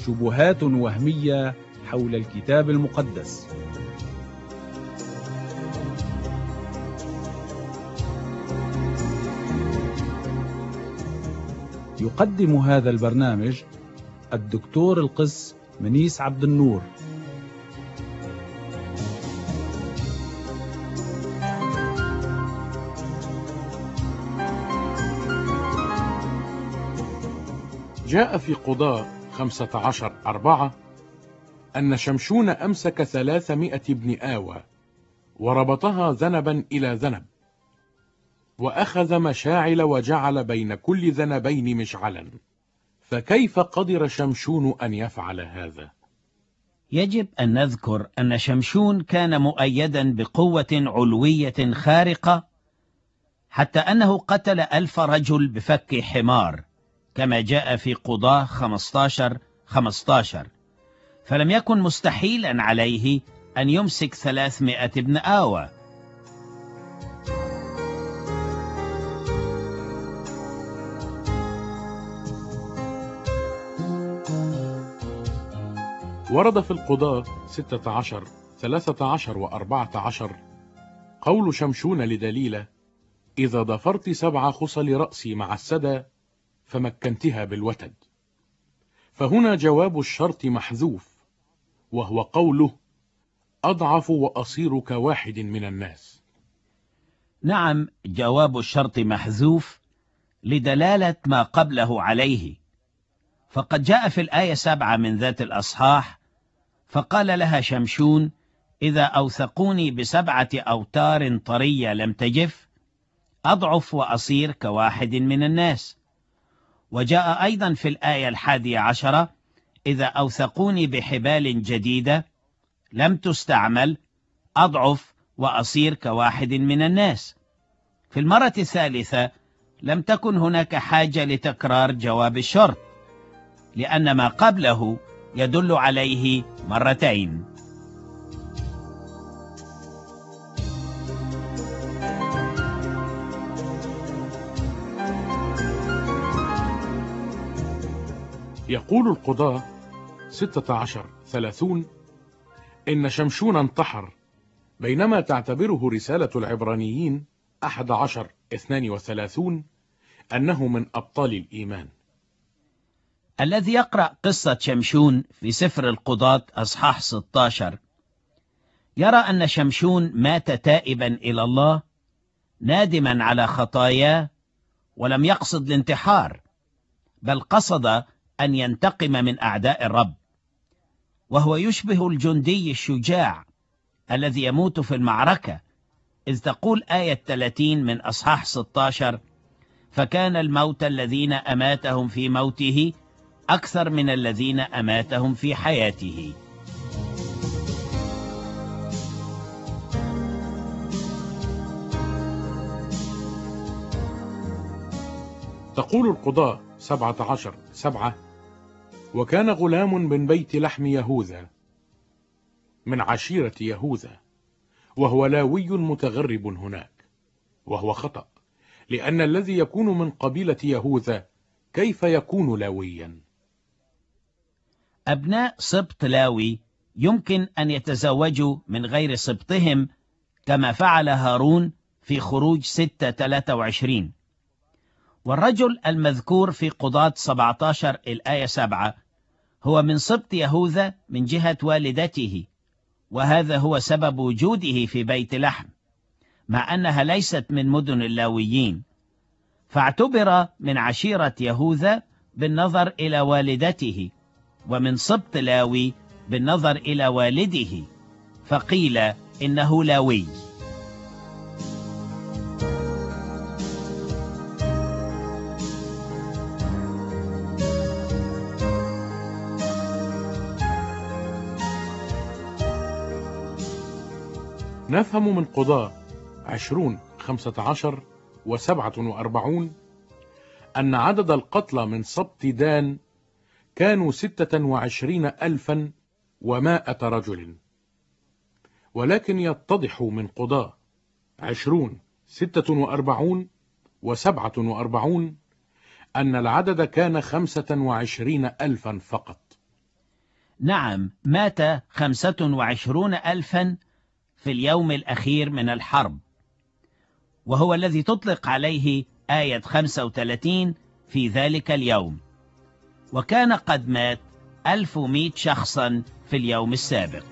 شبهات وهمية حول الكتاب المقدس. يقدم هذا البرنامج الدكتور القس منيس عبد النور. جاء في قضاء 15:4 أن شمشون أمسك 300 ابن آوى وربطها ذنبا إلى ذنب، وأخذ مشاعل وجعل بين كل ذنبين مشعلا. فكيف قدر شمشون أن يفعل هذا؟ يجب أن نذكر أن شمشون كان مؤيدا بقوة علوية خارقة، حتى أنه قتل 1000 رجل بفك حمار كما جاء في قضاة 15:15. فلم يكن مستحيلا عليه أن يمسك 300 ابن آوى. ورد في القضاة 16 13 و14 قول شمشون لدليلة: إذا ضفرت 7 خصل رأسي مع السدى فمكنتها بالوتد. فهنا جواب الشرط محذوف، وهو قوله: أضعف وأصير كواحد من الناس. نعم، جواب الشرط محذوف لدلالة ما قبله عليه. فقد جاء في الآية 7 من ذات الأصحاح: فقال لها شمشون: إذا أوثقوني ب7 أوتار طرية لم تجف أضعف وأصير كواحد من الناس. وجاء أيضا في الآية 11: إذا أوثقوني بحبال جديدة لم تستعمل أضعف وأصير كواحد من الناس. في المرة الثالثة لم تكن هناك حاجة لتكرار جواب الشرط، لأن ما قبله يدل عليه مرتين. يقول القضاة 16:30 إن شمشون انتحر، بينما تعتبره رسالة العبرانيين 11:32 أنه من أبطال الإيمان. الذي يقرأ قصة شمشون في سفر القضاة أصحاح 16 يرى أن شمشون مات تائبا إلى الله، نادما على خطاياه، ولم يقصد الانتحار، بل قصد أن ينتقم من أعداء الرب. وهو يشبه الجندي الشجاع الذي يموت في المعركة، إذ تقول آية 30 من أصحاح 16: فكان الموت الذين أماتهم في موته أكثر من الذين أماتهم في حياته. تقول القضاة 17:7: وكان غلام من بيت لحم يهوذا من عشيرة يهوذا، وهو لاوي متغرب هناك. وهو خطأ، لأن الذي يكون من قبيلة يهوذا كيف يكون لاويا؟ أبناء سبط لاوي يمكن أن يتزوجوا من غير سبطهم، كما فعل هارون في خروج 6:23. والرجل المذكور في قضاة 17 الآية 7 هو من سبط يهوذا من جهة والدته، وهذا هو سبب وجوده في بيت لحم، مع أنها ليست من مدن اللاويين، فاعتبر من عشيرة يهوذا بالنظر إلى والدته، ومن سبط لاوي بالنظر إلى والده، فقيل إنه لاوي. نفهم من قضاة 20:15 و47 أن عدد القتلى من سبط دان كانوا 26,100 رجل. ولكن يتضح من قضاة 20:46 و47 أن العدد كان 25,000 فقط. نعم، مات 25,000 في اليوم الأخير من الحرب، وهو الذي تطلق عليه آية 35 في ذلك اليوم. وكان قد مات 1100 شخصا في اليوم السابق.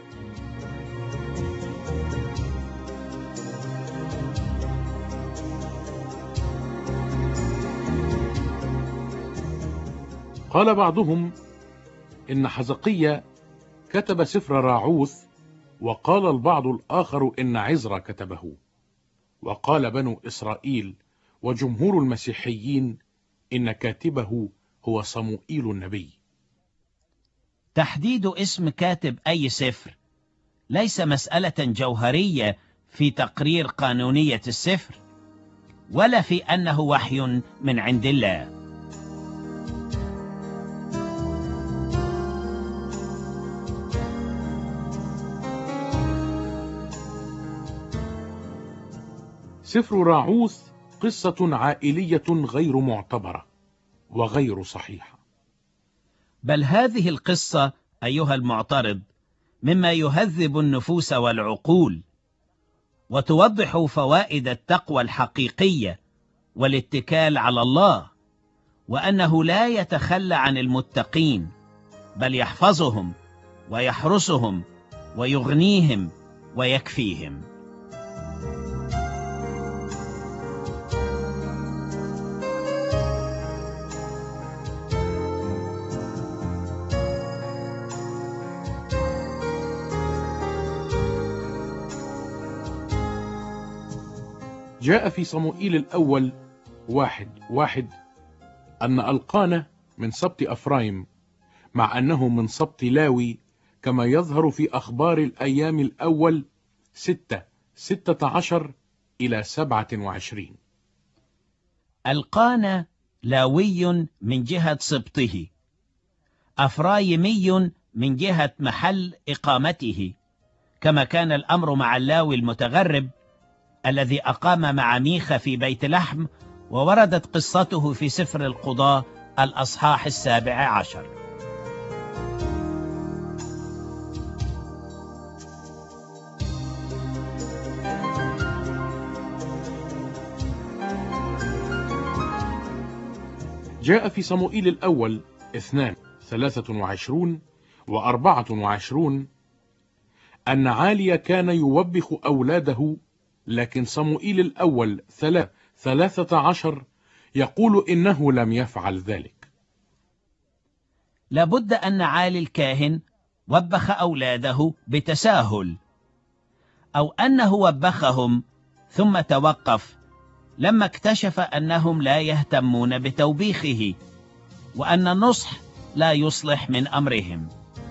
قال بعضهم إن حزقية كتب سفر راعوث، وقال البعض الآخر إن عزرا كتبه. وقال بنو إسرائيل وجمهور المسيحيين إن كاتبه هو صموئيل النبي. تحديد اسم كاتب أي سفر ليس مسألة جوهرية في تقرير قانونية السفر، ولا في أنه وحي من عند الله. سفر راعوث قصة عائلية غير معتبرة وغير صحيحة. بل هذه القصة أيها المعترض مما يهذب النفوس والعقول، وتوضح فوائد التقوى الحقيقية والاتكال على الله، وأنه لا يتخلى عن المتقين، بل يحفظهم ويحرسهم ويغنيهم ويكفيهم. جاء في صموئيل الأول 1:1 أن ألقانة من سبط أفرايم، مع أنه من سبط لاوي، كما يظهر في أخبار الأيام الأول 6:16 إلى 27. ألقانة لاوي من جهة سبطه، أفرايمي من جهة محل إقامته، كما كان الأمر مع اللاوي المتغرب الذي أقام مع ميخا في بيت لحم، ووردت قصته في سفر القضاة الأصحاح 17. جاء في صموئيل الأول 2:23 و24 أن عالي كان يوبخ أولاده، لكن صموئيل الأول 3:13 يقول إنه لم يفعل ذلك. لابد أن عالي الكاهن وبخ أولاده بتساهل، أو أنه وبخهم ثم توقف لما اكتشف أنهم لا يهتمون بتوبيخه، وأن النصح لا يصلح من أمرهم.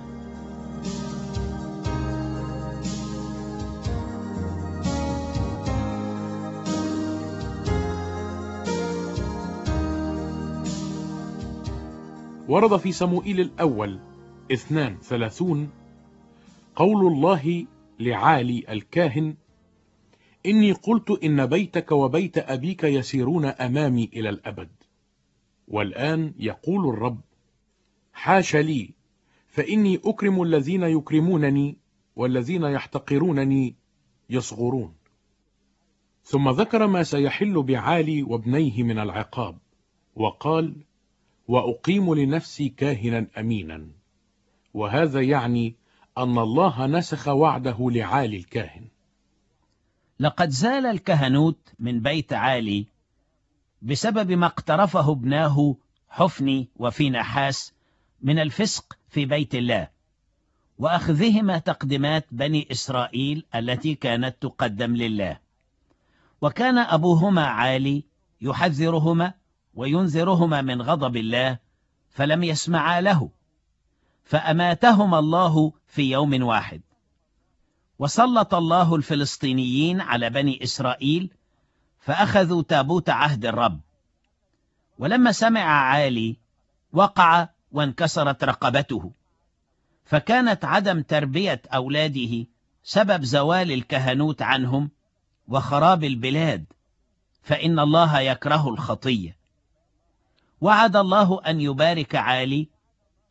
ورد في صموئيل الأول 32 قول الله لعالي الكاهن: إني قلت إن بيتك وبيت أبيك يسيرون أمامي إلى الأبد، والآن يقول الرب: حاش لي، فإني أكرم الذين يكرمونني، والذين يحتقرونني يصغرون. ثم ذكر ما سيحل بعالي وابنيه من العقاب، وقال: وأقيم لنفسي كاهنا أمينا. وهذا يعني أن الله نسخ وعده لعالي الكاهن. لقد زال الكهنوت من بيت عالي بسبب ما اقترفه ابناه حفني وفينحاس من الفسق في بيت الله، وأخذهما تقدمات بني إسرائيل التي كانت تقدم لله. وكان أبوهما عالي يحذرهما وينذرهما من غضب الله، فلم يسمعا له، فأماتهما الله في يوم واحد. وسلط الله الفلسطينيين على بني إسرائيل، فأخذوا تابوت عهد الرب. ولما سمع عالي وقع وانكسرت رقبته، فكانت عدم تربية أولاده سبب زوال الكهنوت عنهم وخراب البلاد، فإن الله يكره الخطية. وعد الله أن يبارك عالي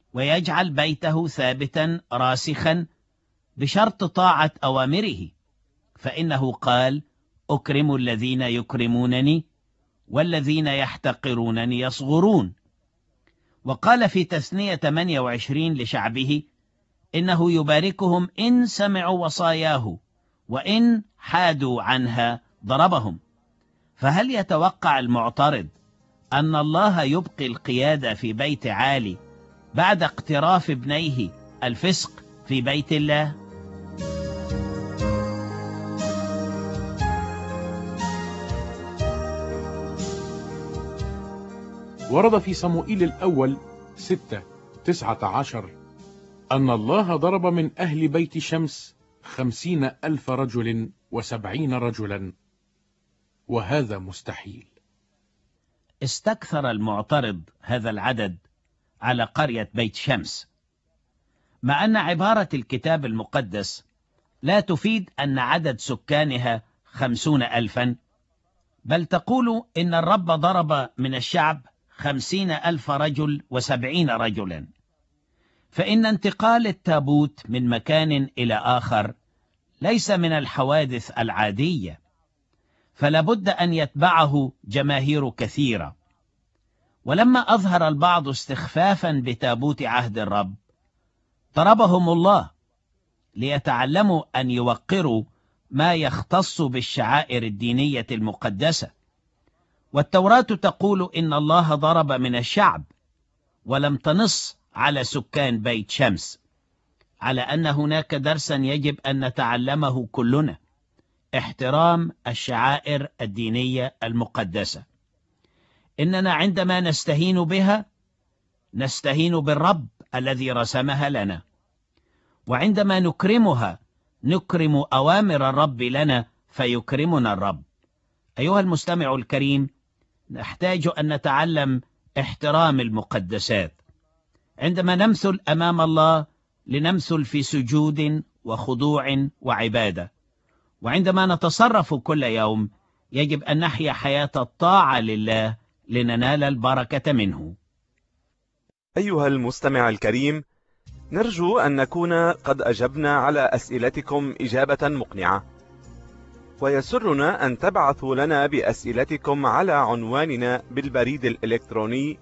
ويجعل بيته ثابتا راسخا بشرط طاعة أوامره، فإنه قال: أكرم الذين يكرمونني والذين يحتقرونني يصغرون. وقال في تثنية 28 لشعبه: إنه يباركهم إن سمعوا وصاياه، وإن حادوا عنها ضربهم. فهل يتوقع المعترض أن الله يبقي القيادة في بيت عالي بعد اقتراف ابنيه الفسق في بيت الله؟ ورد في صموئيل الأول 6:19 أن الله ضرب من أهل بيت شمس 50,000 رجل و70 رجلا، وهذا مستحيل. استكثر المعترض هذا العدد على قرية بيت شمس، مع أن عبارة الكتاب المقدس لا تفيد أن عدد سكانها 50,000، بل تقول إن الرب ضرب من الشعب 50,000 رجل و70 رجلا. فإن انتقال التابوت من مكان إلى آخر ليس من الحوادث العادية، فلا بد أن يتبعه جماهير كثيرة. ولما أظهر البعض استخفافا بتابوت عهد الرب، ضربهم الله ليتعلموا أن يوقروا ما يختص بالشعائر الدينية المقدسة. والتوراة تقول إن الله ضرب من الشعب، ولم تنص على سكان بيت شمس، على أن هناك درسا يجب أن نتعلمه كلنا: احترام الشعائر الدينية المقدسة. إننا عندما نستهين بها نستهين بالرب الذي رسمها لنا، وعندما نكرمها نكرم أوامر الرب لنا فيكرمنا الرب. أيها المستمع الكريم، نحتاج أن نتعلم احترام المقدسات. عندما نمثل أمام الله لنمثل في سجود وخضوع وعبادة، وعندما نتصرف كل يوم يجب أن نحيا حياة الطاعة لله لننال البركة منه. أيها المستمع الكريم، نرجو أن نكون قد أجبنا على أسئلتكم إجابة مقنعة، ويسرنا أن تبعثوا لنا بأسئلتكم على عنواننا بالبريد الإلكتروني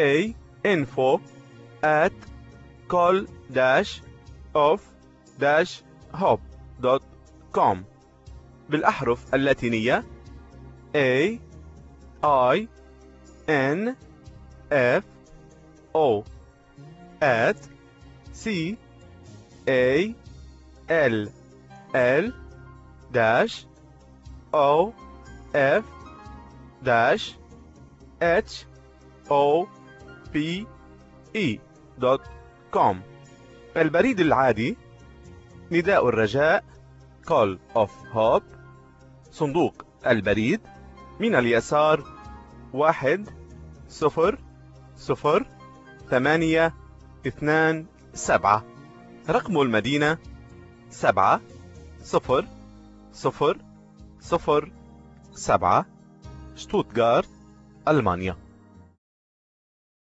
info@call-of-hope.com بالأحرف اللاتينية CALL-OFF@CALL-HOPE.com. البريد العادي: نداء الرجاء Call of Hope، صندوق البريد من اليسار 1002827، رقم المدينة 70007، شتوتغارت، ألمانيا.